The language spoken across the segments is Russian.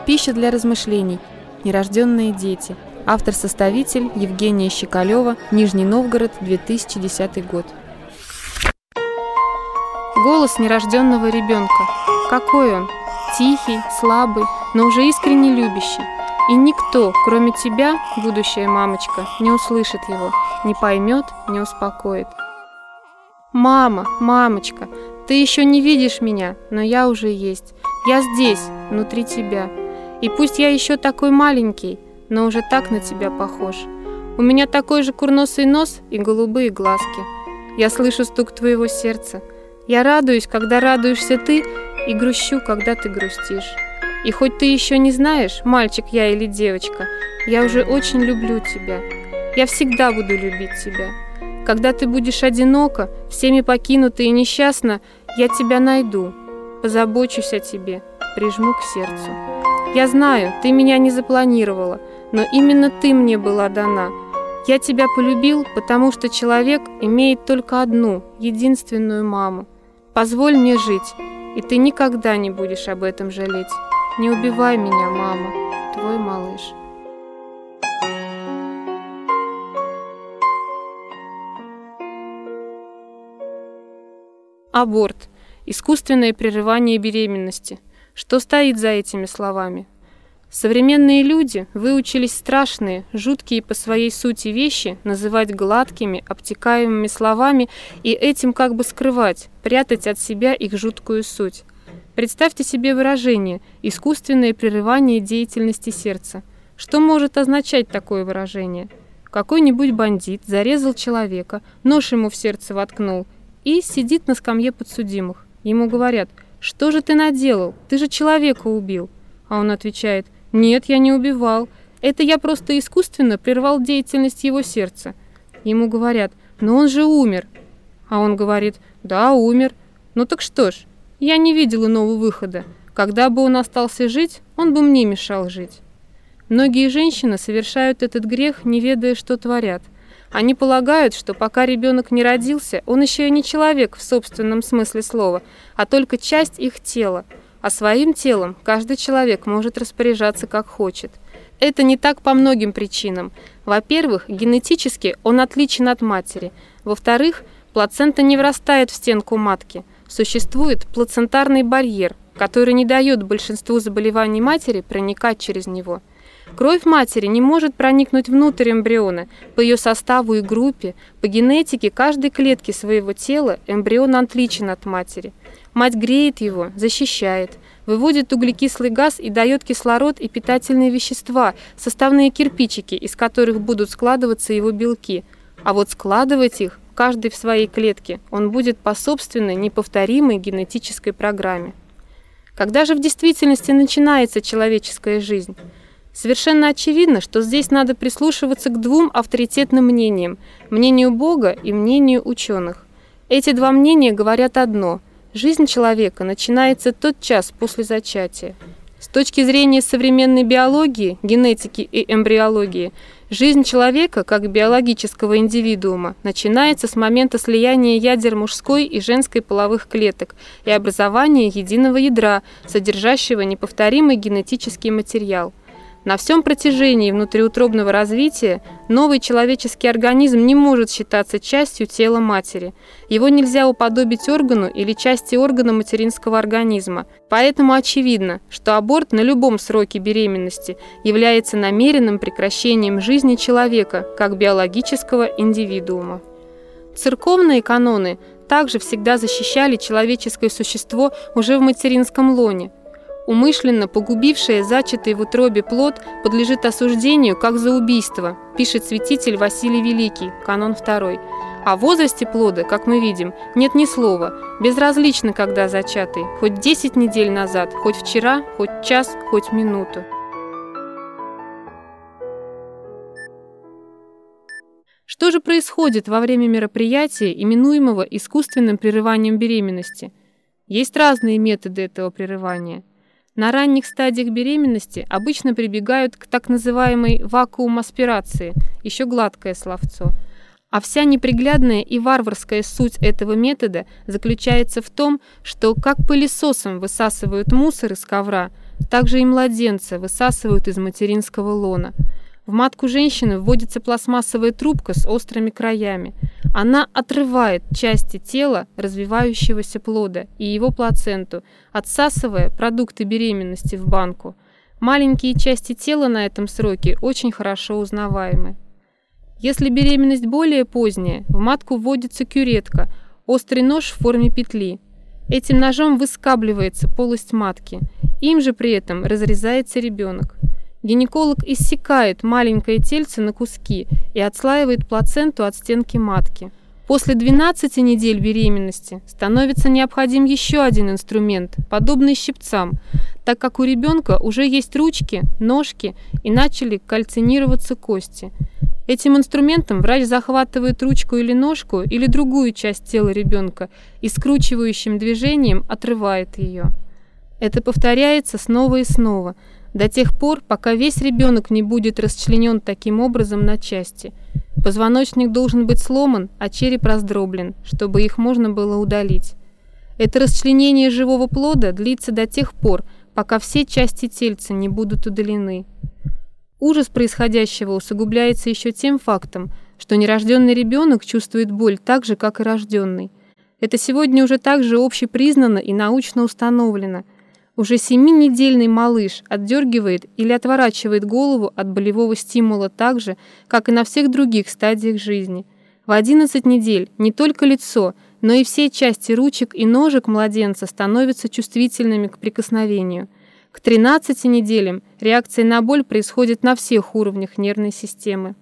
Пища для размышлений. Нерожденные дети. Автор-составитель Евгения Щекалева. Нижний Новгород, 2010 год. Голос нерожденного ребенка. Какой он? Тихий, слабый, но уже искренне любящий. И никто, кроме тебя, будущая мамочка, не услышит его, не поймет, не успокоит. Мама, мамочка, ты еще не видишь меня, но я уже есть. Я здесь, внутри тебя. И пусть я еще такой маленький, но уже так на тебя похож. У меня такой же курносый нос и голубые глазки. Я слышу стук твоего сердца. Я радуюсь, когда радуешься ты, и грущу, когда ты грустишь. И хоть ты еще не знаешь, мальчик я или девочка, я уже очень люблю тебя. Я всегда буду любить тебя. Когда ты будешь одинока, всеми покинута и несчастна, я тебя найду, позабочусь о тебе, прижму к сердцу. Я знаю, ты меня не запланировала, но именно ты мне была дана. Я тебя полюбил, потому что человек имеет только одну, единственную маму. Позволь мне жить, и ты никогда не будешь об этом жалеть. Не убивай меня, мама, твой малыш. Аборт. Искусственное прерывание беременности. Что стоит за этими словами? Современные люди выучились страшные, жуткие по своей сути вещи называть гладкими, обтекаемыми словами и этим как бы скрывать, прятать от себя их жуткую суть. Представьте себе выражение «искусственное прерывание деятельности сердца». Что может означать такое выражение? Какой-нибудь бандит зарезал человека, нож ему в сердце воткнул и сидит на скамье подсудимых. Ему говорят: «Что же ты наделал? Ты же человека убил». А он отвечает: «Нет, я не убивал. Это я просто искусственно прервал деятельность его сердца». Ему говорят: «Но он же умер». А он говорит: «Да, умер. Ну так что ж, я не видел иного выхода. Когда бы он остался жить, он бы мне мешал жить». Многие женщины совершают этот грех, не ведая, что творят. Они полагают, что пока ребенок не родился, он еще и не человек в собственном смысле слова, а только часть их тела. А своим телом каждый человек может распоряжаться как хочет. Это не так по многим причинам. Во-первых, генетически он отличен от матери. Во-вторых, плацента не врастает в стенку матки. Существует плацентарный барьер, который не дает большинству заболеваний матери проникать через него. Кровь матери не может проникнуть внутрь эмбриона. По ее составу и группе, по генетике каждой клетки своего тела эмбрион отличен от матери. Мать греет его, защищает, выводит углекислый газ и дает кислород и питательные вещества, составные кирпичики, из которых будут складываться его белки. А вот складывать их, каждый в своей клетке, он будет по собственной неповторимой генетической программе. Когда же в действительности начинается человеческая жизнь? Совершенно очевидно, что здесь надо прислушиваться к двум авторитетным мнениям – мнению Бога и мнению ученых. Эти два мнения говорят одно – жизнь человека начинается тот час после зачатия. С точки зрения современной биологии, генетики и эмбриологии, жизнь человека, как биологического индивидуума, начинается с момента слияния ядер мужской и женской половых клеток и образования единого ядра, содержащего неповторимый генетический материал. На всем протяжении внутриутробного развития новый человеческий организм не может считаться частью тела матери. Его нельзя уподобить органу или части органа материнского организма. Поэтому очевидно, что аборт на любом сроке беременности является намеренным прекращением жизни человека как биологического индивидуума. Церковные каноны также всегда защищали человеческое существо уже в материнском лоне. Умышленно погубившее зачатый в утробе плод подлежит осуждению как за убийство, пишет святитель Василий Великий, канон 2. О возрасте плода, как мы видим, нет ни слова, безразлично, когда зачатый, хоть 10 недель назад, хоть вчера, хоть час, хоть минуту. Что же происходит во время мероприятия, именуемого искусственным прерыванием беременности? Есть разные методы этого прерывания. На ранних стадиях беременности обычно прибегают к так называемой вакуум-аспирации, еще гладкое словцо. А вся неприглядная и варварская суть этого метода заключается в том, что как пылесосом высасывают мусор из ковра, так же и младенца высасывают из материнского лона. В матку женщины вводится пластмассовая трубка с острыми краями. Она отрывает части тела развивающегося плода и его плаценту, отсасывая продукты беременности в банку. Маленькие части тела на этом сроке очень хорошо узнаваемы. Если беременность более поздняя, в матку вводится кюретка, острый нож в форме петли. Этим ножом выскабливается полость матки, им же при этом разрезается ребенок. Гинеколог иссекает маленькое тельце на куски и отслаивает плаценту от стенки матки. После 12 недель беременности становится необходим еще один инструмент, подобный щипцам, так как у ребенка уже есть ручки, ножки и начали кальцинироваться кости. Этим инструментом врач захватывает ручку или ножку или другую часть тела ребенка и скручивающим движением отрывает ее. Это повторяется снова и снова, до тех пор, пока весь ребенок не будет расчленен таким образом на части. Позвоночник должен быть сломан, а череп раздроблен, чтобы их можно было удалить. Это расчленение живого плода длится до тех пор, пока все части тельца не будут удалены. Ужас происходящего усугубляется еще тем фактом, что нерожденный ребенок чувствует боль так же, как и рожденный. Это сегодня уже также общепризнано и научно установлено. Уже 7-недельный малыш отдергивает или отворачивает голову от болевого стимула так же, как и на всех других стадиях жизни. В 11 недель не только лицо, но и все части ручек и ножек младенца становятся чувствительными к прикосновению. К 13 неделям реакция на боль происходит на всех уровнях нервной системы.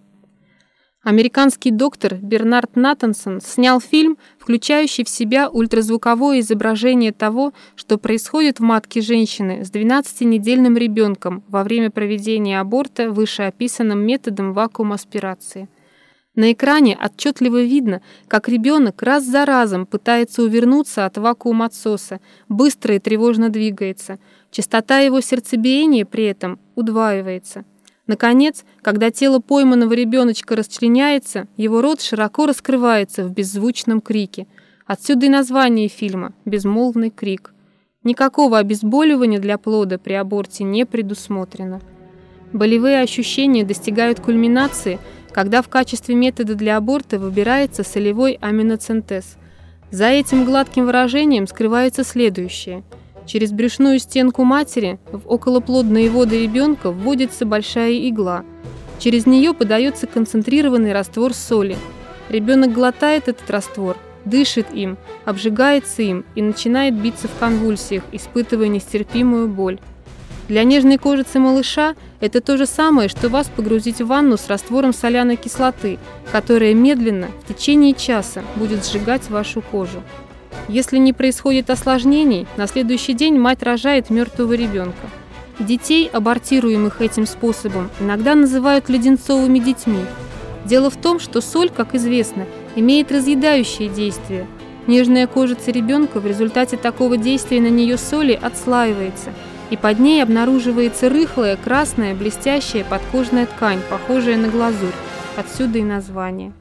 Американский доктор Бернард Натансон снял фильм, включающий в себя ультразвуковое изображение того, что происходит в матке женщины с 12-недельным ребенком во время проведения аборта вышеописанным методом вакуум-аспирации. На экране отчетливо видно, как ребенок раз за разом пытается увернуться от вакуум-отсоса, быстро и тревожно двигается. Частота его сердцебиения при этом удваивается. Наконец, когда тело пойманного ребеночка расчленяется, его рот широко раскрывается в беззвучном крике. Отсюда и название фильма «Безмолвный крик». Никакого обезболивания для плода при аборте не предусмотрено. Болевые ощущения достигают кульминации, когда в качестве метода для аборта выбирается солевой аминоцентез. За этим гладким выражением скрывается следующее. Через брюшную стенку матери в околоплодные воды ребенка вводится большая игла. Через нее подается концентрированный раствор соли. Ребенок глотает этот раствор, дышит им, обжигается им и начинает биться в конвульсиях, испытывая нестерпимую боль. Для нежной кожицы малыша это то же самое, что вас погрузить в ванну с раствором соляной кислоты, которая медленно, в течение часа, будет сжигать вашу кожу. Если не происходит осложнений, на следующий день мать рожает мертвого ребенка. Детей, абортируемых этим способом, иногда называют леденцовыми детьми. Дело в том, что соль, как известно, имеет разъедающее действие. Нежная кожица ребенка в результате такого действия на нее соли отслаивается, и под ней обнаруживается рыхлая, красная, блестящая подкожная ткань, похожая на глазурь. Отсюда и название.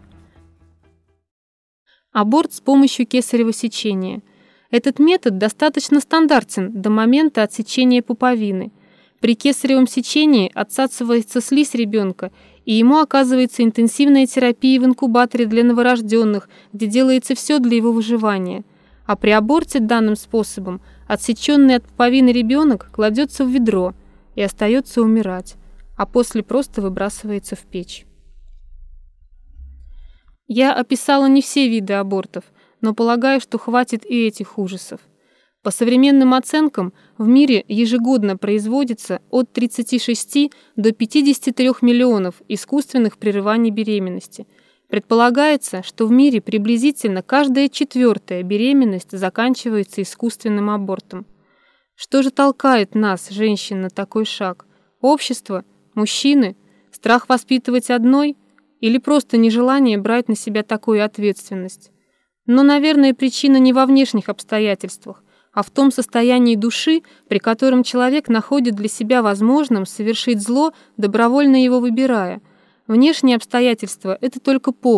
Аборт с помощью кесарево сечения. Этот метод достаточно стандартен до момента отсечения пуповины. При кесаревом сечении отсасывается слизь ребенка, и ему оказывается интенсивная терапия в инкубаторе для новорожденных, где делается все для его выживания. А при аборте данным способом отсеченный от пуповины ребенок кладется в ведро и остается умирать, а после просто выбрасывается в печь. Я описала не все виды абортов, но полагаю, что хватит и этих ужасов. По современным оценкам, в мире ежегодно производится от 36 до 53 миллионов искусственных прерываний беременности. Предполагается, что в мире приблизительно каждая 4-я беременность заканчивается искусственным абортом. Что же толкает нас, женщин, на такой шаг? Общество? Мужчины? Страх воспитывать одной? Или просто нежелание брать на себя такую ответственность? Но, наверное, причина не во внешних обстоятельствах, а в том состоянии души, при котором человек находит для себя возможным совершить зло, добровольно его выбирая. Внешние обстоятельства – это только повод,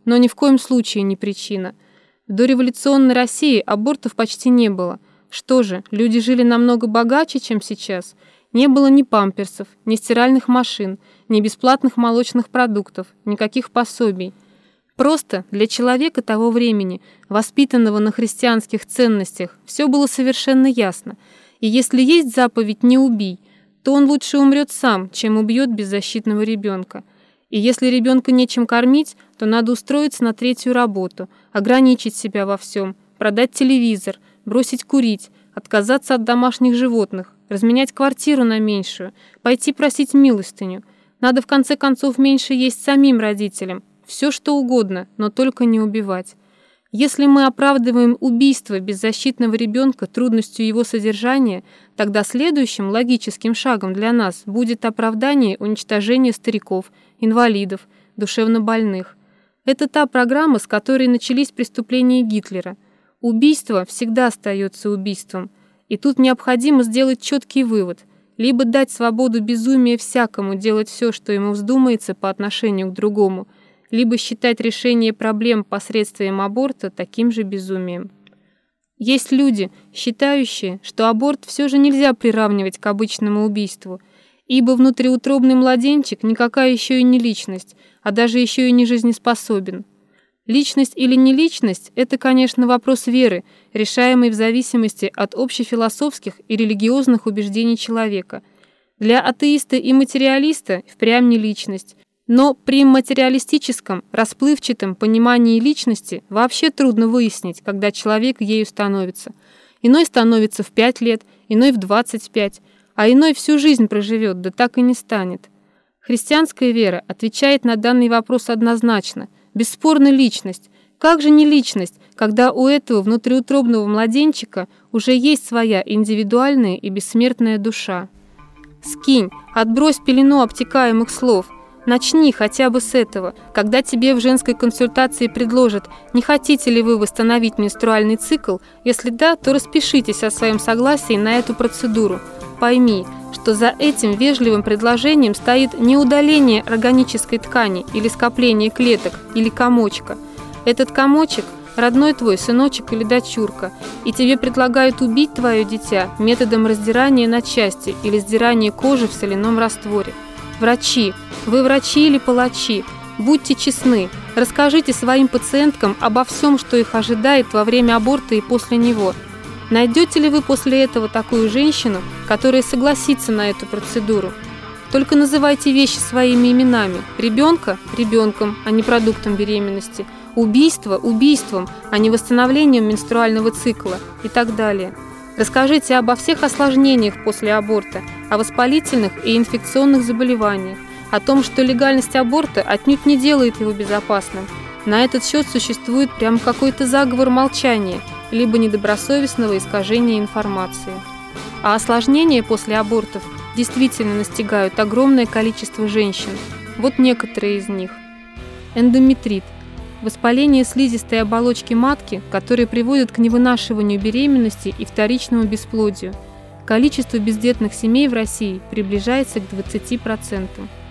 но ни в коем случае не причина. В дореволюционной России абортов почти не было. Что же, люди жили намного богаче, чем сейчас. Не было ни памперсов, ни стиральных машин, ни бесплатных молочных продуктов, никаких пособий. Просто для человека того времени, воспитанного на христианских ценностях, все было совершенно ясно. И если есть заповедь «не убий», то он лучше умрет сам, чем убьет беззащитного ребенка. И если ребенка нечем кормить, то надо устроиться на третью работу, ограничить себя во всем, продать телевизор, бросить курить, отказаться от домашних животных, разменять квартиру на меньшую, пойти просить милостыню. Надо в конце концов меньше есть самим родителям. Все что угодно, но только не убивать. Если мы оправдываем убийство беззащитного ребенка трудностью его содержания, тогда следующим логическим шагом для нас будет оправдание уничтожения стариков, инвалидов, душевнобольных. Это та программа, с которой начались преступления Гитлера. Убийство всегда остается убийством. И тут необходимо сделать четкий вывод. Либо дать свободу безумия всякому делать все, что ему вздумается по отношению к другому, либо считать решение проблем посредством аборта таким же безумием. Есть люди, считающие, что аборт все же нельзя приравнивать к обычному убийству, ибо внутриутробный младенчик никакая еще и не личность, а даже еще и не жизнеспособен. Личность или не личность – это, конечно, вопрос веры, решаемый в зависимости от общефилософских и религиозных убеждений человека. Для атеиста и материалиста впрямь не личность. Но при материалистическом, расплывчатом понимании личности вообще трудно выяснить, когда человек ею становится. Иной становится в 5 лет, иной в 25, а иной всю жизнь проживет, да так и не станет. Христианская вера отвечает на данный вопрос однозначно. Бесспорно личность. Как же не личность, когда у этого внутриутробного младенчика уже есть своя индивидуальная и бессмертная душа? Скинь, отбрось пелену обтекаемых слов. Начни хотя бы с этого, когда тебе в женской консультации предложат, не хотите ли вы восстановить менструальный цикл, если да, то распишитесь о своем согласии на эту процедуру. Пойми, что за этим вежливым предложением стоит не удаление органической ткани или скопление клеток или комочка. Этот комочек – родной твой сыночек или дочурка, и тебе предлагают убить твое дитя методом раздирания на части или сдирания кожи в соляном растворе. Врачи, вы врачи или палачи, будьте честны, расскажите своим пациенткам обо всем, что их ожидает во время аборта и после него. Найдете ли вы после этого такую женщину, которая согласится на эту процедуру? Только называйте вещи своими именами. Ребенка – ребенком, а не продуктом беременности. Убийство – убийством, а не восстановлением менструального цикла и так далее. Расскажите обо всех осложнениях после аборта, о воспалительных и инфекционных заболеваниях, о том, что легальность аборта отнюдь не делает его безопасным. На этот счет существует прямо какой-то заговор молчания, либо недобросовестного искажения информации. А осложнения после абортов действительно настигают огромное количество женщин. Вот некоторые из них. Эндометрит. Воспаление слизистой оболочки матки, которое приводит к невынашиванию беременности и вторичному бесплодию. Количество бездетных семей в России приближается к 20%.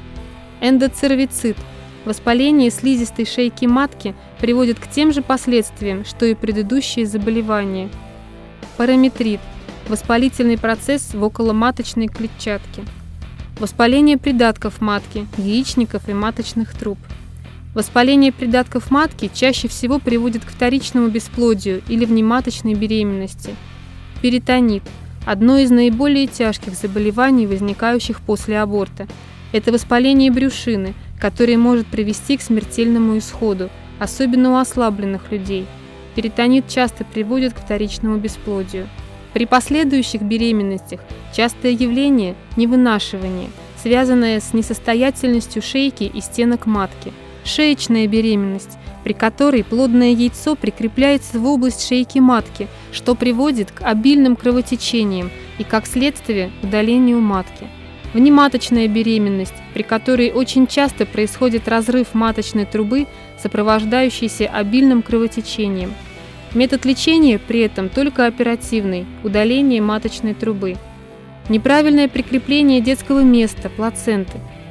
Эндоцервицит. Воспаление слизистой шейки матки приводит к тем же последствиям, что и предыдущие заболевания. Параметрит. Воспалительный процесс в околоматочной клетчатке. Воспаление придатков матки, яичников и маточных труб. Воспаление придатков матки чаще всего приводит к вторичному бесплодию или внематочной беременности. Перитонит – одно из наиболее тяжких заболеваний, возникающих после аборта. Это воспаление брюшины, которое может привести к смертельному исходу, особенно у ослабленных людей. Перитонит часто приводит к вторичному бесплодию. При последующих беременностях частое явление – невынашивание, связанное с несостоятельностью шейки и стенок матки. Шеечная беременность, при которой плодное яйцо прикрепляется в область шейки матки, что приводит к обильным кровотечениям и, как следствие, к удалению матки. Внематочная беременность, при которой очень часто происходит разрыв маточной трубы, сопровождающийся обильным кровотечением. Метод лечения при этом только оперативный – удаление маточной трубы. Неправильное прикрепление детского места, плаценты.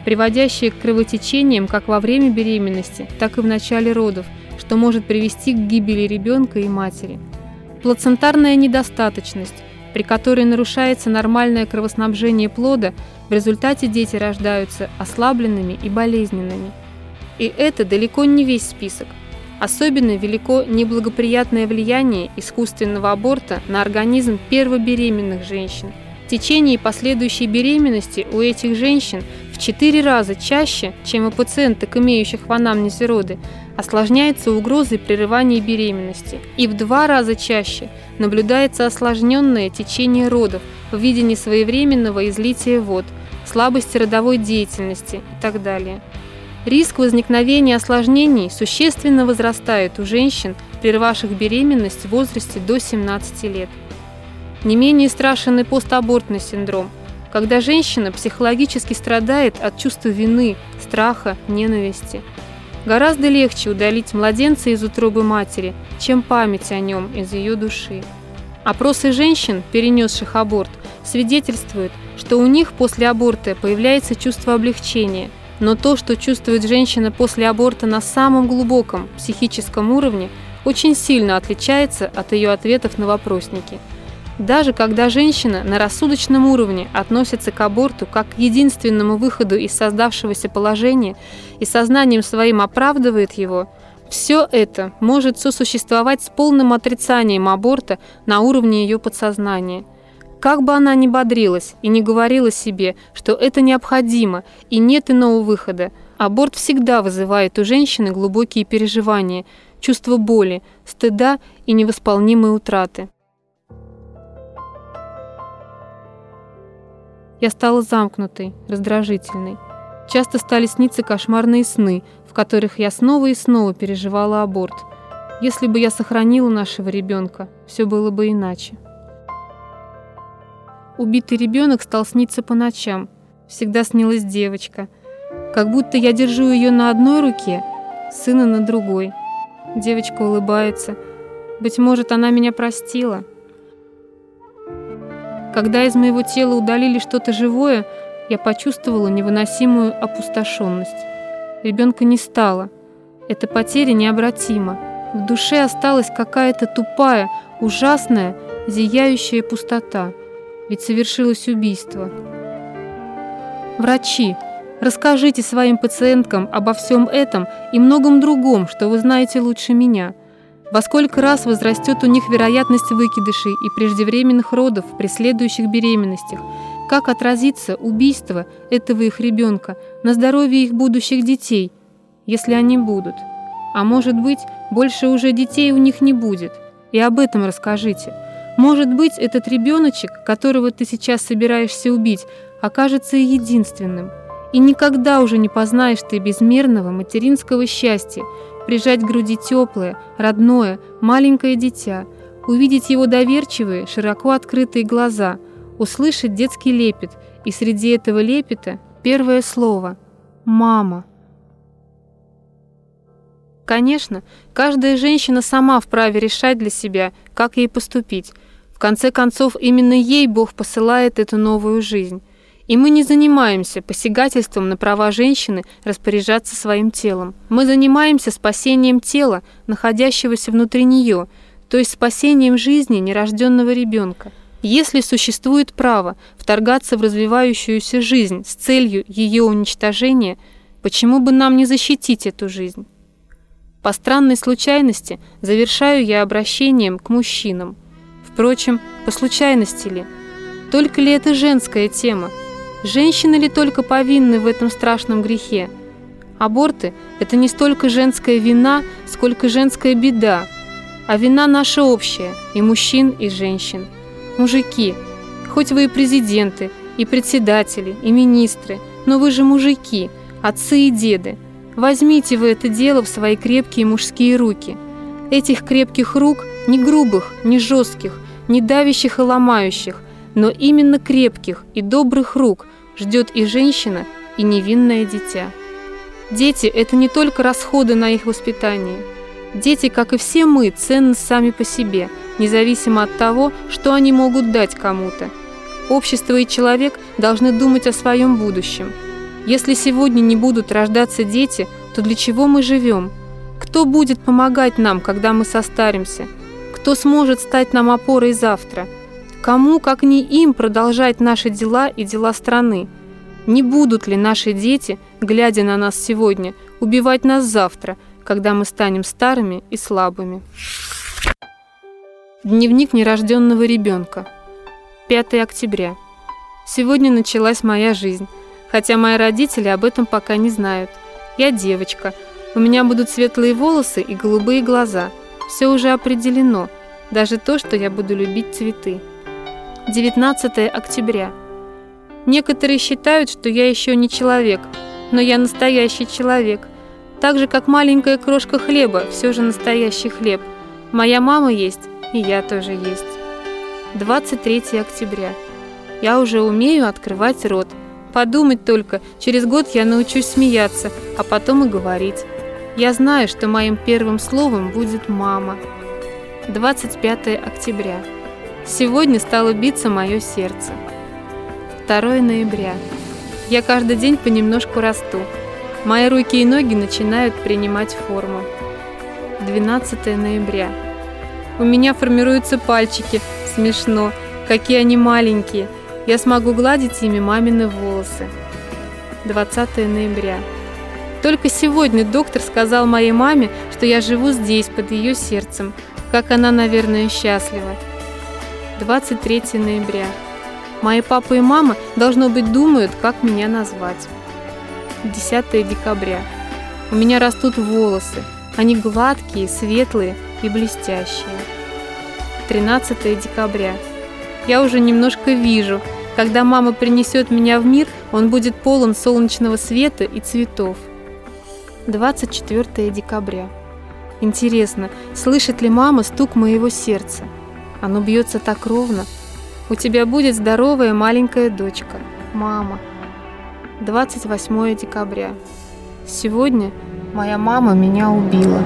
приводящие к кровотечениям как во время беременности, так и в начале родов, что может привести к гибели ребенка и матери. Плацентарная недостаточность, при которой нарушается нормальное кровоснабжение плода, в результате дети рождаются ослабленными и болезненными. И это далеко не весь список. Особенно велико неблагоприятное влияние искусственного аборта на организм первобеременных женщин. В течение последующей беременности у этих женщин в 4 раза чаще, чем у пациенток, имеющих в анамнезе роды, осложняется угрозой прерывания беременности, и в 2 раза чаще наблюдается осложненное течение родов в виде несвоевременного излития вод, слабости родовой деятельности и так далее. Риск возникновения осложнений существенно возрастает у женщин, прервавших беременность в возрасте до 17 лет. Не менее страшен и постабортный синдром, когда женщина психологически страдает от чувства вины, страха, ненависти. Гораздо легче удалить младенца из утробы матери, чем память о нем из ее души. Опросы женщин, перенесших аборт, свидетельствуют, что у них после аборта появляется чувство облегчения, но то, что чувствует женщина после аборта на самом глубоком психическом уровне, очень сильно отличается от ее ответов на вопросники. Даже когда женщина на рассудочном уровне относится к аборту как к единственному выходу из создавшегося положения и сознанием своим оправдывает его, все это может сосуществовать с полным отрицанием аборта на уровне ее подсознания. Как бы она ни бодрилась и не говорила себе, что это необходимо и нет иного выхода, аборт всегда вызывает у женщины глубокие переживания, чувство боли, стыда и невосполнимой утраты. Я стала замкнутой, раздражительной. Часто стали сниться кошмарные сны, в которых я снова и снова переживала аборт. Если бы я сохранила нашего ребенка, все было бы иначе. Убитый ребенок стал сниться по ночам. Всегда снилась девочка. Как будто я держу ее на одной руке, сына на другой. Девочка улыбается. Быть может, она меня простила. Когда из моего тела удалили что-то живое, я почувствовала невыносимую опустошенность. Ребенка не стало. Эта потеря необратима. В душе осталась какая-то тупая, ужасная, зияющая пустота. Ведь совершилось убийство. Врачи, расскажите своим пациенткам обо всем этом и многом другом, что вы знаете лучше меня. Во сколько раз возрастет у них вероятность выкидышей и преждевременных родов при следующих беременностях? Как отразится убийство этого их ребенка на здоровье их будущих детей, если они будут? А может быть, больше уже детей у них не будет? И об этом расскажите. Может быть, этот ребеночек, которого ты сейчас собираешься убить, окажется и единственным. И никогда уже не познаешь ты безмерного материнского счастья, прижать к груди теплое, родное, маленькое дитя, увидеть его доверчивые, широко открытые глаза, услышать детский лепет, и среди этого лепета первое слово «мама». Конечно, каждая женщина сама вправе решать для себя, как ей поступить. В конце концов, именно ей Бог посылает эту новую жизнь. И мы не занимаемся посягательством на права женщины распоряжаться своим телом. Мы занимаемся спасением тела, находящегося внутри нее, то есть спасением жизни нерожденного ребенка. Если существует право вторгаться в развивающуюся жизнь с целью ее уничтожения, почему бы нам не защитить эту жизнь? По странной случайности завершаю я обращением к мужчинам. Впрочем, по случайности ли? Только ли это женская тема? Женщины ли только повинны в этом страшном грехе? Аборты – это не столько женская вина, сколько женская беда. А вина наша общая, и мужчин, и женщин. Мужики, хоть вы и президенты, и председатели, и министры, но вы же мужики, отцы и деды. Возьмите вы это дело в свои крепкие мужские руки. Этих крепких рук, не грубых, не жестких, не давящих и ломающих, но именно крепких и добрых рук ждет и женщина, и невинное дитя. Дети – это не только расходы на их воспитание. Дети, как и все мы, ценны сами по себе, независимо от того, что они могут дать кому-то. Общество и человек должны думать о своем будущем. Если сегодня не будут рождаться дети, то для чего мы живем? Кто будет помогать нам, когда мы состаримся? Кто сможет стать нам опорой завтра? Кому, как не им, продолжать наши дела и дела страны? Не будут ли наши дети, глядя на нас сегодня, убивать нас завтра, когда мы станем старыми и слабыми? Дневник нерожденного ребенка. 5 октября. Сегодня началась моя жизнь, хотя мои родители об этом пока не знают. Я девочка, у меня будут светлые волосы и голубые глаза. Все уже определено, даже то, что я буду любить цветы. 19 октября. Некоторые считают, что я еще не человек, но я настоящий человек. Так же, как маленькая крошка хлеба, все же настоящий хлеб. Моя мама есть, и я тоже есть. 23 октября. Я уже умею открывать рот. Подумать только, через год я научусь смеяться, а потом и говорить. Я знаю, что моим первым словом будет «мама». 25 октября. Сегодня стало биться мое сердце. 2 ноября. Я каждый день понемножку расту. Мои руки и ноги начинают принимать форму. 12 ноября. У меня формируются пальчики. Смешно. Какие они маленькие. Я смогу гладить ими мамины волосы. 20 ноября. Только сегодня доктор сказал моей маме, что я живу здесь, под ее сердцем. Как она, наверное, счастлива. 23 ноября. Мои папа и мама, должно быть, думают, как меня назвать. 10 декабря. У меня растут волосы. Они гладкие, светлые и блестящие. 13 декабря. Я уже немножко вижу. Когда мама принесет меня в мир, он будет полон солнечного света и цветов. 24 декабря. Интересно, слышит ли мама стук моего сердца? Оно бьется так ровно. У тебя будет здоровая маленькая дочка, мама. 28 декабря. Сегодня моя мама меня убила.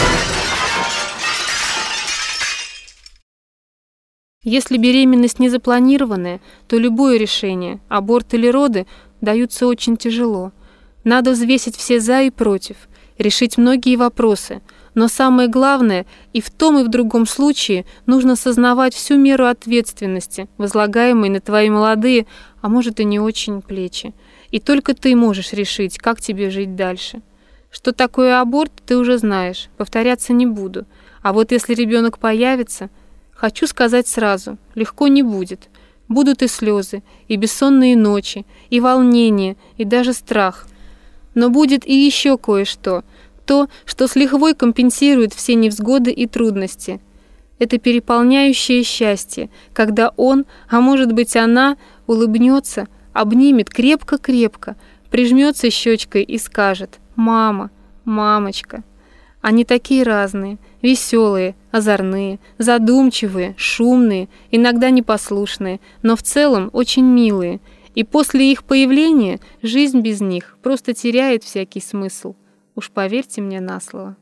Если беременность не запланированная, то любое решение, аборт или роды, даются очень тяжело. Надо взвесить все «за» и «против», решить многие вопросы. Но самое главное, и в том, и в другом случае нужно сознавать всю меру ответственности, возлагаемой на твои молодые, а может и не очень, плечи. И только ты можешь решить, как тебе жить дальше. Что такое аборт, ты уже знаешь, повторяться не буду. А вот если ребенок появится, хочу сказать сразу, легко не будет. Будут и слезы, и бессонные ночи, и волнение, и даже страх. Но будет и еще кое-что. То, что с лихвой компенсирует все невзгоды и трудности. Это переполняющее счастье, когда он, а может быть она, улыбнется, обнимет крепко-крепко, прижмется щечкой и скажет «Мама, мамочка». Они такие разные, веселые, озорные, задумчивые, шумные, иногда непослушные, но в целом очень милые. И после их появления жизнь без них просто теряет всякий смысл. Уж поверьте мне на слово.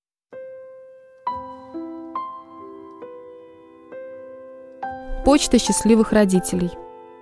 Почта счастливых родителей.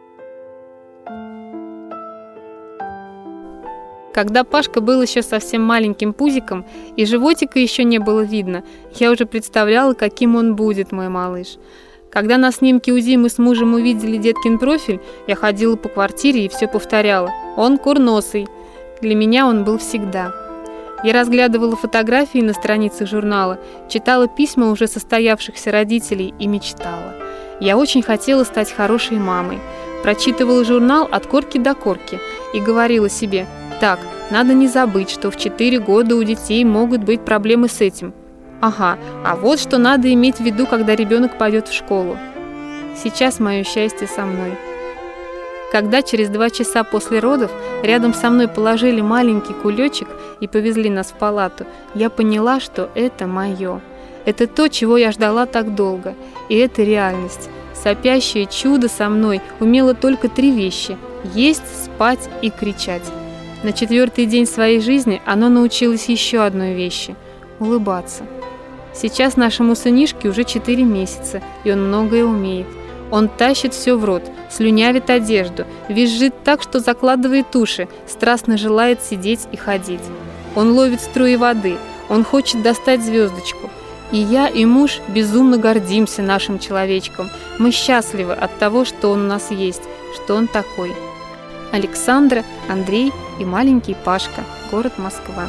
Когда Пашка был еще совсем маленьким пузиком, и животика еще не было видно, я уже представляла, каким он будет, мой малыш. Когда на снимке УЗИ мы с мужем увидели деткин профиль, я ходила по квартире и все повторяла: «Он курносый». Для меня он был всегда. Я разглядывала фотографии на страницах журнала, читала письма уже состоявшихся родителей и мечтала. Я очень хотела стать хорошей мамой. Прочитывала журнал от корки до корки и говорила себе: так, надо не забыть, что в 4 года у детей могут быть проблемы с этим. Ага, а вот что надо иметь в виду, когда ребенок пойдет в школу. Сейчас мое счастье со мной. Когда через 2 часа после родов рядом со мной положили маленький кулечек и повезли нас в палату, я поняла, что это мое. Это то, чего я ждала так долго. И это реальность. Сопящее чудо со мной умело только 3 вещи – есть, спать и кричать. На 4-й день своей жизни оно научилось еще одной вещи – улыбаться. Сейчас нашему сынишке уже 4 месяца, и он многое умеет. Он тащит все в рот, слюнявит одежду, визжит так, что закладывает уши, страстно желает сидеть и ходить. Он ловит струи воды, он хочет достать звездочку. И я, и муж безумно гордимся нашим человечком. Мы счастливы от того, что он у нас есть, что он такой. Александра, Андрей и маленький Пашка, город Москва.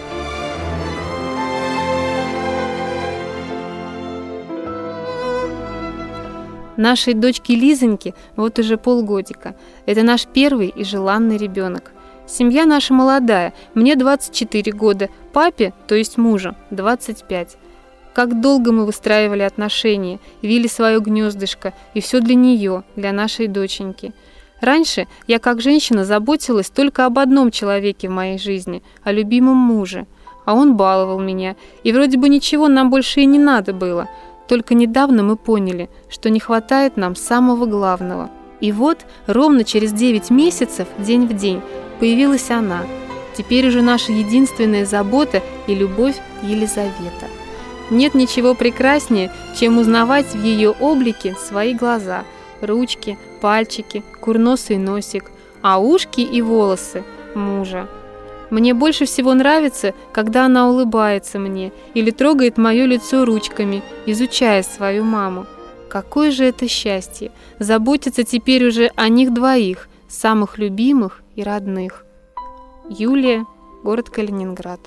Нашей дочке Лизоньке вот уже полгодика. Это наш первый и желанный ребенок. Семья наша молодая, мне 24 года, папе, то есть мужу, 25. Как долго мы выстраивали отношения, вили свое гнездышко, и все для нее, для нашей доченьки. Раньше я как женщина заботилась только об одном человеке в моей жизни, о любимом муже. А он баловал меня, и вроде бы ничего нам больше и не надо было. Только недавно мы поняли, что не хватает нам самого главного. И вот ровно через 9 месяцев, день в день, появилась она. Теперь уже наша единственная забота и любовь Елизавета. Нет ничего прекраснее, чем узнавать в ее облике свои глаза, ручки, пальчики, курносый носик, а ушки и волосы мужа. Мне больше всего нравится, когда она улыбается мне или трогает мое лицо ручками, изучая свою маму. Какое же это счастье – заботиться теперь уже о них двоих, самых любимых и родных. Юлия, город Калининград.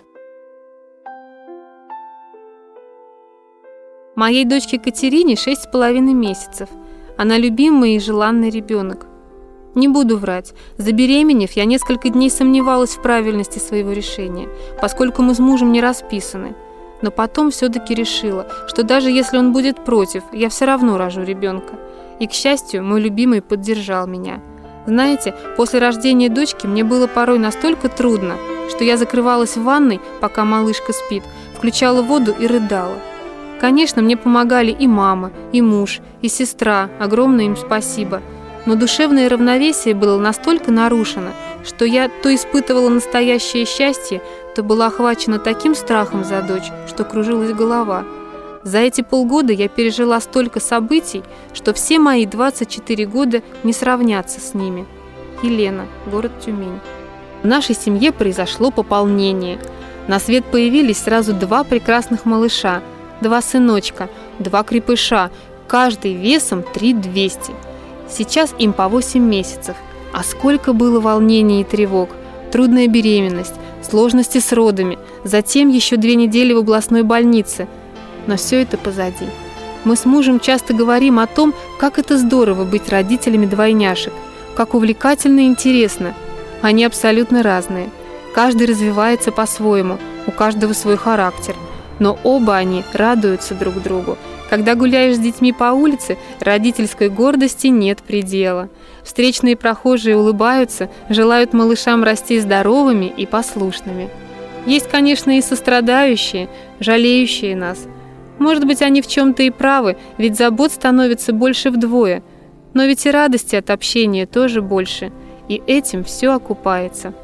Моей дочке Катерине 6,5 месяцев. Она любимый и желанный ребенок. Не буду врать, забеременев, я несколько дней сомневалась в правильности своего решения, поскольку мы с мужем не расписаны. Но потом все-таки решила, что даже если он будет против, я все равно рожу ребенка. И, к счастью, мой любимый поддержал меня. Знаете, после рождения дочки мне было порой настолько трудно, что я закрывалась в ванной, пока малышка спит, включала воду и рыдала. Конечно, мне помогали и мама, и муж, и сестра, огромное им спасибо. Но душевное равновесие было настолько нарушено, что я то испытывала настоящее счастье, то была охвачена таким страхом за дочь, что кружилась голова. За эти полгода я пережила столько событий, что все мои 24 года не сравнятся с ними. Елена, город Тюмень. В нашей семье произошло пополнение. На свет появились сразу 2 прекрасных малыша, 2 сыночка, 2 крепыша, каждый весом 3200. Сейчас им по 8 месяцев. А сколько было волнений и тревог. Трудная беременность, сложности с родами, затем еще 2 недели в областной больнице. Но все это позади. Мы с мужем часто говорим о том, как это здорово быть родителями двойняшек, как увлекательно и интересно. Они абсолютно разные. Каждый развивается по-своему, у каждого свой характер. Но оба они радуются друг другу. Когда гуляешь с детьми по улице, родительской гордости нет предела. Встречные прохожие улыбаются, желают малышам расти здоровыми и послушными. Есть, конечно, и сострадающие, жалеющие нас. Может быть, они в чем-то и правы, ведь забот становится больше вдвое. Но ведь и радости от общения тоже больше, и этим все окупается.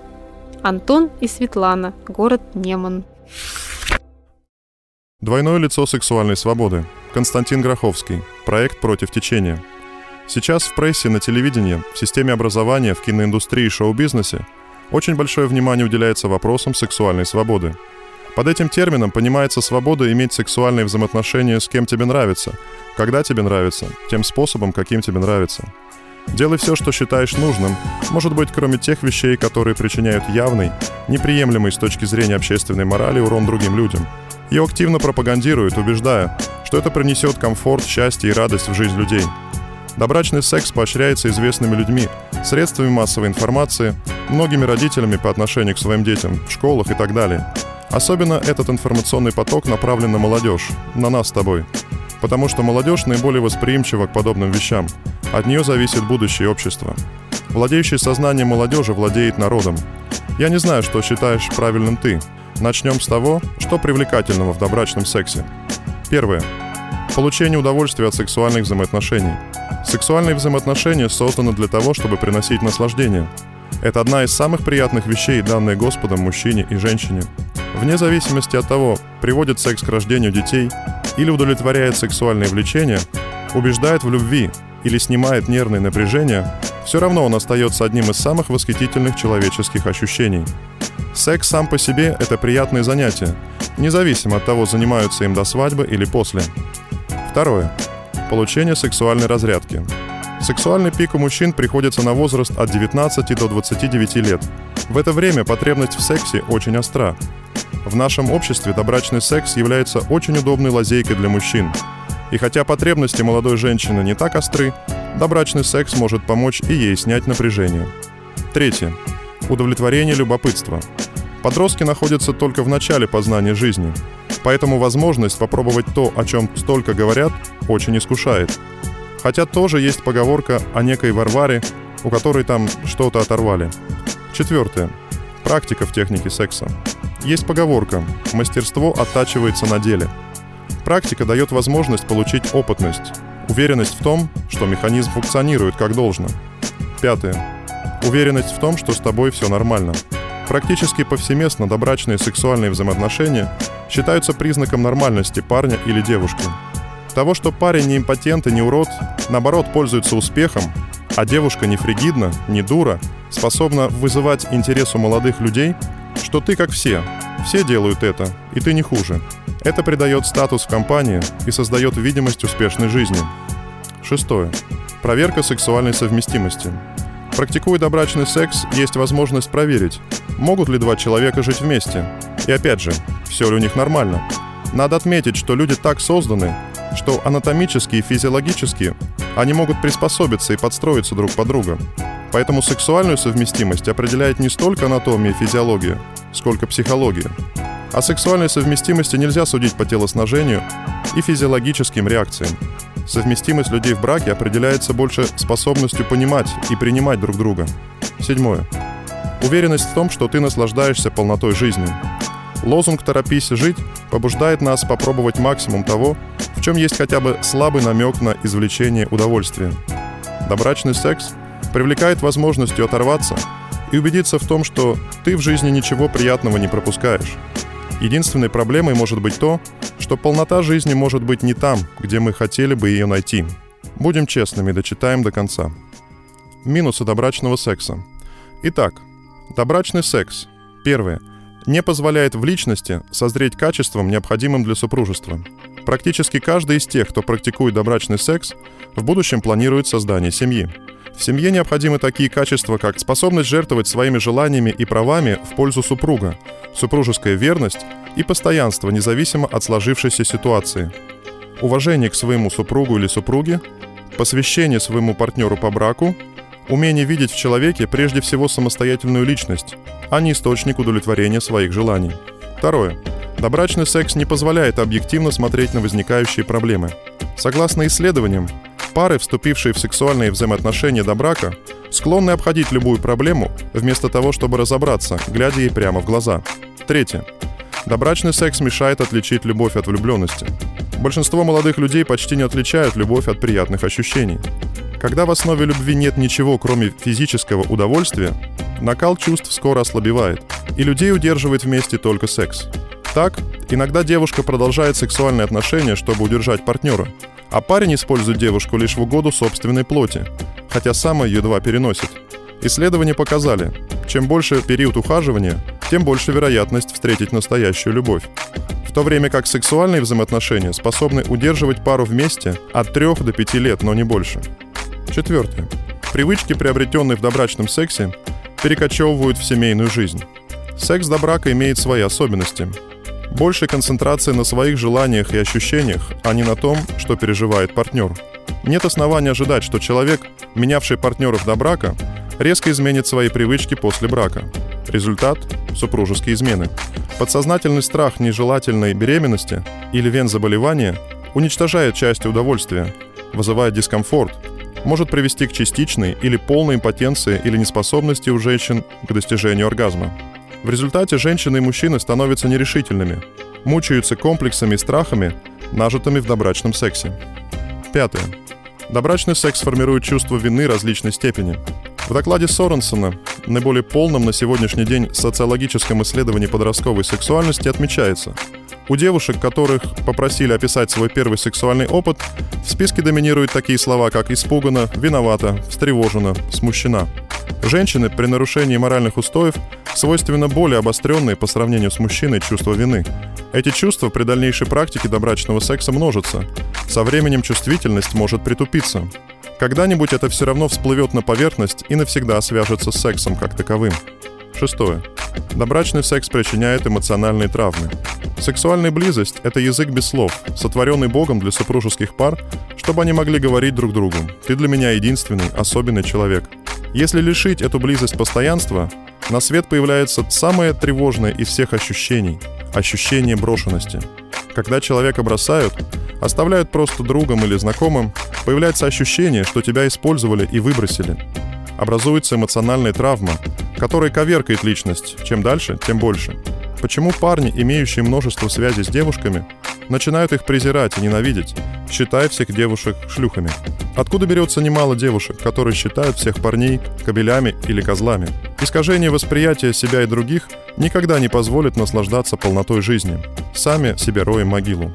Антон и Светлана, город Неман. Двойное лицо сексуальной свободы. Константин Гроховский. Проект «Против течения». Сейчас в прессе, на телевидении, в системе образования, в киноиндустрии и шоу-бизнесе очень большое внимание уделяется вопросам сексуальной свободы. Под этим термином понимается свобода иметь сексуальные взаимоотношения с кем тебе нравится, когда тебе нравится, тем способом, каким тебе нравится. Делай все, что считаешь нужным, может быть, кроме тех вещей, которые причиняют явный, неприемлемый с точки зрения общественной морали урон другим людям. Ее активно пропагандируют, убеждая, что это принесет комфорт, счастье и радость в жизнь людей. Добрачный секс поощряется известными людьми, средствами массовой информации, многими родителями по отношению к своим детям, в школах и так далее. Особенно этот информационный поток направлен на молодежь, на нас с тобой. Потому что молодежь наиболее восприимчива к подобным вещам. От нее зависит будущее общества. Владеющий сознанием молодежи владеет народом. Я не знаю, что считаешь правильным ты. Начнем с того, что привлекательного в добрачном сексе. Первое. Получение удовольствия от сексуальных взаимоотношений. Сексуальные взаимоотношения созданы для того, чтобы приносить наслаждение. Это одна из самых приятных вещей, данные Господом мужчине и женщине. Вне зависимости от того, приводит секс к рождению детей или удовлетворяет сексуальные влечения, убеждает в любви, или снимает нервное напряжение, все равно он остается одним из самых восхитительных человеческих ощущений. Секс сам по себе – это приятное занятие, независимо от того, занимаются им до свадьбы или после. Второе. Получение сексуальной разрядки. Сексуальный пик у мужчин приходится на возраст от 19 до 29 лет. В это время потребность в сексе очень остра. В нашем обществе добрачный секс является очень удобной лазейкой для мужчин. И хотя потребности молодой женщины не так остры, добрачный секс может помочь и ей снять напряжение. Третье. Удовлетворение любопытства. Подростки находятся только в начале познания жизни, поэтому возможность попробовать то, о чем столько говорят, очень искушает. Хотя тоже есть поговорка о некой Варваре, у которой там что-то оторвали. Четвертое. Практика в технике секса. Есть поговорка «мастерство оттачивается на деле». Практика дает возможность получить опытность, уверенность в том, что механизм функционирует как должно. Пятое. Уверенность в том, что с тобой все нормально. Практически повсеместно добрачные сексуальные взаимоотношения считаются признаком нормальности парня или девушки. Того, что парень не импотент и не урод, наоборот, пользуется успехом, а девушка не фригидна, не дура, способна вызывать интерес у молодых людей, что ты как все делают это, и ты не хуже. Это придает статус в компании и создает видимость успешной жизни. Шестое. Проверка сексуальной совместимости. Практикуя добрачный секс, есть возможность проверить, могут ли два человека жить вместе. И опять же, все ли у них нормально. Надо отметить, что люди так созданы, что анатомически и физиологически они могут приспособиться и подстроиться друг под друга. Поэтому сексуальную совместимость определяет не столько анатомия и физиология, сколько психология. О сексуальной совместимости нельзя судить по телосложению и физиологическим реакциям. Совместимость людей в браке определяется больше способностью понимать и принимать друг друга. Седьмое. Уверенность в том, что ты наслаждаешься полнотой жизни. Лозунг «торопись жить» побуждает нас попробовать максимум того, в чем есть хотя бы слабый намек на извлечение удовольствия. Добрачный секс привлекает возможностью оторваться и убедиться в том, что ты в жизни ничего приятного не пропускаешь. Единственной проблемой может быть то, что полнота жизни может быть не там, где мы хотели бы ее найти. Будем честными, дочитаем до конца. Минусы добрачного секса. Итак, добрачный секс. Первое. Не позволяет в личности созреть качествам, необходимым для супружества. Практически каждый из тех, кто практикует добрачный секс, в будущем планирует создание семьи. В семье необходимы такие качества, как способность жертвовать своими желаниями и правами в пользу супруга, супружеская верность и постоянство, независимо от сложившейся ситуации, уважение к своему супругу или супруге, посвящение своему партнеру по браку, умение видеть в человеке прежде всего самостоятельную личность, а не источник удовлетворения своих желаний. Второе. Добрачный секс не позволяет объективно смотреть на возникающие проблемы. Согласно исследованиям, пары, вступившие в сексуальные взаимоотношения до брака, склонны обходить любую проблему вместо того, чтобы разобраться, глядя ей прямо в глаза. Третье. Добрачный секс мешает отличить любовь от влюбленности. Большинство молодых людей почти не отличают любовь от приятных ощущений. Когда в основе любви нет ничего, кроме физического удовольствия, накал чувств скоро ослабевает, и людей удерживает вместе только секс. Так, иногда девушка продолжает сексуальные отношения, чтобы удержать партнера, а парень использует девушку лишь в угоду собственной плоти, хотя сам ее едва переносит. Исследования показали, чем больше период ухаживания, тем больше вероятность встретить настоящую любовь. В то время как сексуальные взаимоотношения способны удерживать пару вместе от 3 до 5 лет, но не больше. Четвертое. Привычки, приобретенные в добрачном сексе, перекочевывают в семейную жизнь. Секс до брака имеет свои особенности. Большая концентрация на своих желаниях и ощущениях, а не на том, что переживает партнер. Нет основания ожидать, что человек, менявший партнеров до брака, резко изменит свои привычки после брака. Результат – супружеские измены. Подсознательный страх нежелательной беременности или вен-заболевания уничтожает часть удовольствия, вызывает дискомфорт, может привести к частичной или полной импотенции или неспособности у женщин к достижению оргазма. В результате женщины и мужчины становятся нерешительными, мучаются комплексами и страхами, нажитыми в добрачном сексе. Пятое. Добрачный секс формирует чувство вины различной степени. В докладе Соренсона, наиболее полном на сегодняшний день социологическом исследовании подростковой сексуальности, отмечается, У девушек, которых попросили описать свой первый сексуальный опыт, в списке доминируют такие слова, как «испугана», «виновата», «встревожена», «смущена». Женщины при нарушении моральных устоев свойственно более обостренные по сравнению с мужчиной чувство вины. Эти чувства при дальнейшей практике добрачного секса множатся. Со временем чувствительность может притупиться. Когда-нибудь это все равно всплывет на поверхность и навсегда свяжется с сексом как таковым. 6. Добрачный секс причиняет эмоциональные травмы. Сексуальная близость – это язык без слов, сотворенный Богом для супружеских пар, чтобы они могли говорить друг другу: «Ты для меня единственный, особенный человек». Если лишить эту близость постоянства, на свет появляется самое тревожное из всех ощущений – ощущение брошенности. Когда человека бросают, оставляют просто другом или знакомым, появляется ощущение, что тебя использовали и выбросили. Образуется эмоциональная травма, которая коверкает личность. Чем дальше, тем больше. Почему парни, имеющие множество связей с девушками, начинают их презирать и ненавидеть, считая всех девушек шлюхами? Откуда берется немало девушек, которые считают всех парней кобелями или козлами? Искажение восприятия себя и других никогда не позволит наслаждаться полнотой жизни. Сами себе роем могилу.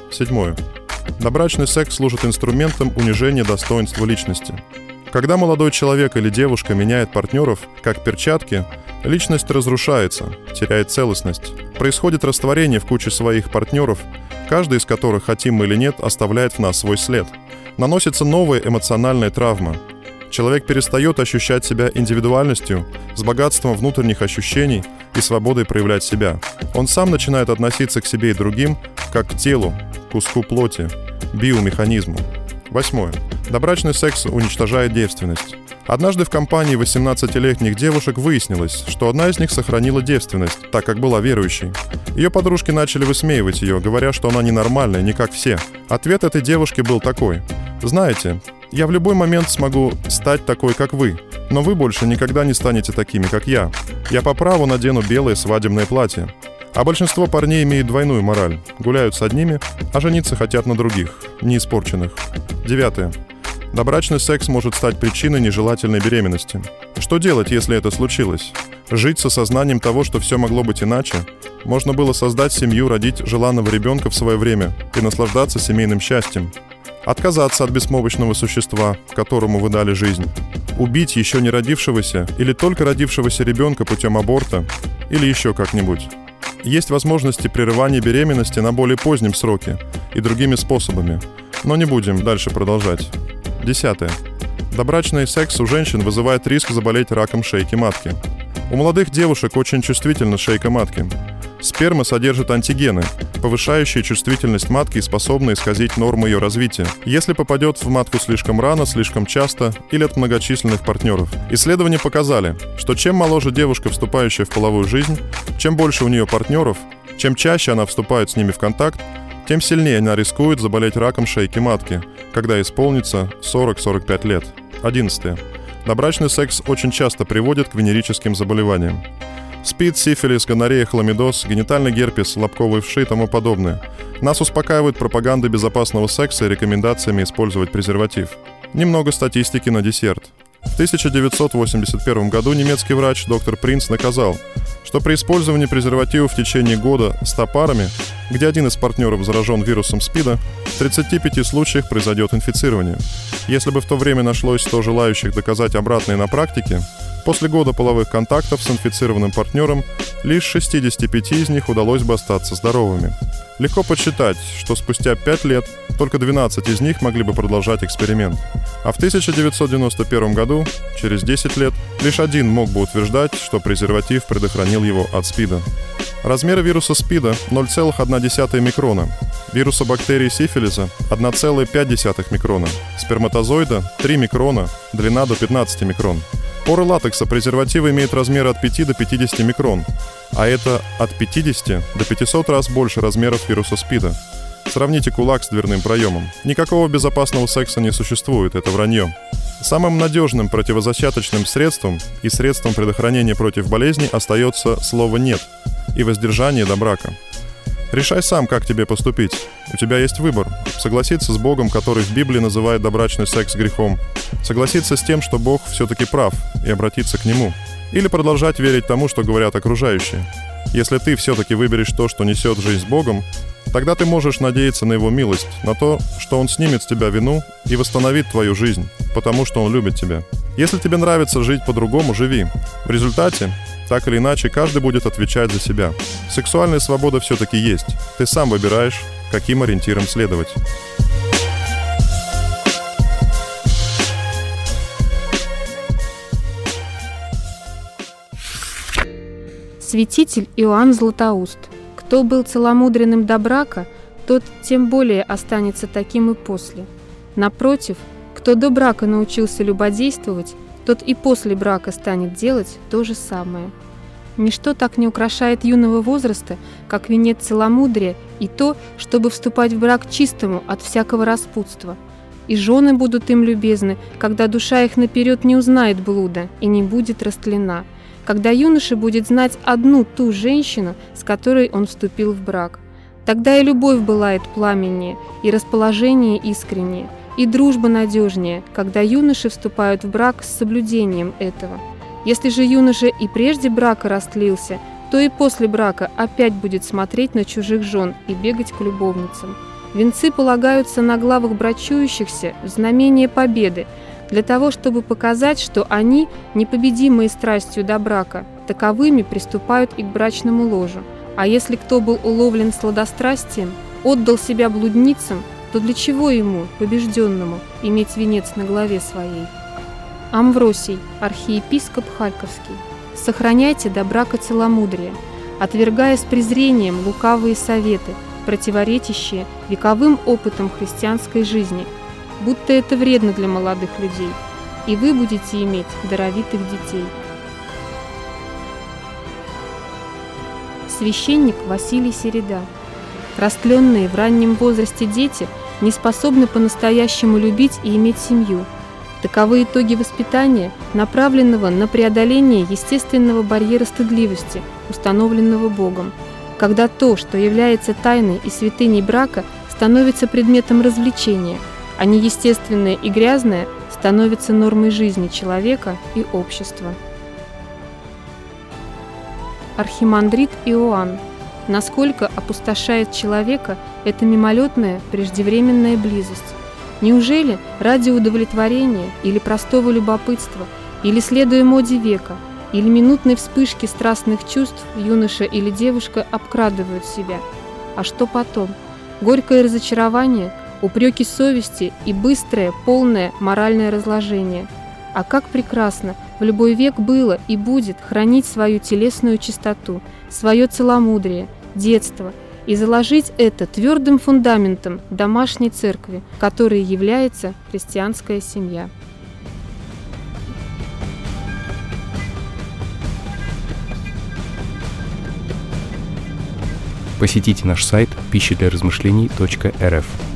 7. Добрачный секс служит инструментом унижения достоинства личности. Когда молодой человек или девушка меняет партнеров, как перчатки, личность разрушается, теряет целостность. Происходит растворение в куче своих партнеров, каждый из которых, хотим мы или нет, оставляет в нас свой след. Наносится новая эмоциональная травма. Человек перестает ощущать себя индивидуальностью, с богатством внутренних ощущений и свободой проявлять себя. Он сам начинает относиться к себе и другим, как к телу, куску плоти, биомеханизму. 8. Добрачный секс уничтожает девственность. Однажды в компании 18-летних девушек выяснилось, что одна из них сохранила девственность, так как была верующей. Ее подружки начали высмеивать ее, говоря, что она ненормальная, не как все. Ответ этой девушки был такой: «Знаете, я в любой момент смогу стать такой, как вы, но вы больше никогда не станете такими, как я. Я по праву надену белое свадебное платье». А большинство парней имеют двойную мораль. Гуляют с одними, а жениться хотят на других, не испорченных. 9. Добрачный секс может стать причиной нежелательной беременности. Что делать, если это случилось? Жить с осознанием того, что все могло быть иначе? Можно было создать семью, родить желанного ребенка в свое время и наслаждаться семейным счастьем. Отказаться от беспомощного существа, которому вы дали жизнь. Убить еще не родившегося или только родившегося ребенка путем аборта или еще как-нибудь. Есть возможности прерывания беременности на более позднем сроке и другими способами, но не будем дальше продолжать. 10. Добрачный секс у женщин вызывает риск заболеть раком шейки матки. У молодых девушек очень чувствительна шейка матки. Сперма содержит антигены, повышающие чувствительность матки и способные исказить нормы ее развития, если попадет в матку слишком рано, слишком часто или от многочисленных партнеров. Исследования показали, что чем моложе девушка, вступающая в половую жизнь, чем больше у нее партнеров, чем чаще она вступает с ними в контакт, тем сильнее она рискует заболеть раком шейки матки, когда исполнится 40-45 лет. 11. Добрачный секс очень часто приводит к венерическим заболеваниям. СПИД, сифилис, гонорея, хламидоз, генитальный герпес, лобковые вши и тому подобное. Нас успокаивают пропагандой безопасного секса и рекомендациями использовать презерватив. Немного статистики на десерт. В 1981 году немецкий врач доктор Принц наказал, что при использовании презерватива в течение года 100 парами, где один из партнеров заражен вирусом СПИДа, в 35 случаях произойдет инфицирование. Если бы в то время нашлось 100 желающих доказать обратное на практике, после года половых контактов с инфицированным партнером лишь 65 из них удалось бы остаться здоровыми. Легко подсчитать, что спустя 5 лет только 12 из них могли бы продолжать эксперимент. А в 1991 году, через 10 лет, лишь один мог бы утверждать, что презерватив предохранил его от СПИДа. Размеры вируса СПИДа 0,1 микрона, вируса бактерии сифилиса 1,5 микрона, сперматозоида 3 микрона, длина до 15 микрон. Поры латекса презерватива имеют размеры от 5 до 50 микрон, а это от 50 до 500 раз больше размеров вируса СПИДа. Сравните кулак с дверным проемом. Никакого безопасного секса не существует, это вранье. Самым надежным противозачаточным средством и средством предохранения против болезней остается слово «нет» и воздержание до брака. Решай сам, как тебе поступить. У тебя есть выбор. Согласиться с Богом, который в Библии называет добрачный секс грехом. Согласиться с тем, что Бог все-таки прав, и обратиться к Нему. Или продолжать верить тому, что говорят окружающие. Если ты все-таки выберешь то, что несет жизнь с Богом, тогда ты можешь надеяться на Его милость, на то, что Он снимет с тебя вину и восстановит твою жизнь, потому что Он любит тебя. Если тебе нравится жить по-другому, живи. В результате, так или иначе, каждый будет отвечать за себя. Сексуальная свобода все-таки есть. Ты сам выбираешь, каким ориентиром следовать. Святитель Иоанн Златоуст. Кто был целомудренным до брака, тот тем более останется таким и после. Напротив, кто до брака научился любодействовать, тот и после брака станет делать то же самое. Ничто так не украшает юного возраста, как венец целомудрия и то, чтобы вступать в брак чистому от всякого распутства. И жены будут им любезны, когда душа их наперед не узнает блуда и не будет растлена, когда юноша будет знать одну ту женщину, с которой он вступил в брак. Тогда и любовь бывает пламеннее, и расположение искреннее, и дружба надежнее, когда юноши вступают в брак с соблюдением этого. Если же юноша и прежде брака растлился, то и после брака опять будет смотреть на чужих жен и бегать к любовницам. Венцы полагаются на главах брачующихся в знамение победы, для того, чтобы показать, что они, непобедимые страстью до брака, таковыми приступают и к брачному ложу. А если кто был уловлен сладострастием, отдал себя блудницам, то для чего ему, побежденному, иметь венец на голове своей? Амвросий, архиепископ Харьковский. Сохраняйте до брака целомудрие, отвергая с презрением лукавые советы, противоречащие вековым опытам христианской жизни, будто это вредно для молодых людей, и вы будете иметь даровитых детей. Священник Василий Середа. Растленные в раннем возрасте дети не способны по-настоящему любить и иметь семью. Таковы итоги воспитания, направленного на преодоление естественного барьера стыдливости, установленного Богом, когда то, что является тайной и святыней брака, становится предметом развлечения, а неестественное и грязное становится нормой жизни человека и общества. Архимандрит Иоанн. Насколько опустошает человека эта мимолетная преждевременная близость? Неужели ради удовлетворения или простого любопытства, или следуя моде века, или минутной вспышки страстных чувств юноша или девушка обкрадывают себя? А что потом? Горькое разочарование, упреки совести и быстрое, полное моральное разложение. А как прекрасно в любой век было и будет хранить свою телесную чистоту, свое целомудрие, детство и заложить это твердым фундаментом домашней церкви, которой является христианская семья. Посетите наш сайт пищадляразмышлений.рф.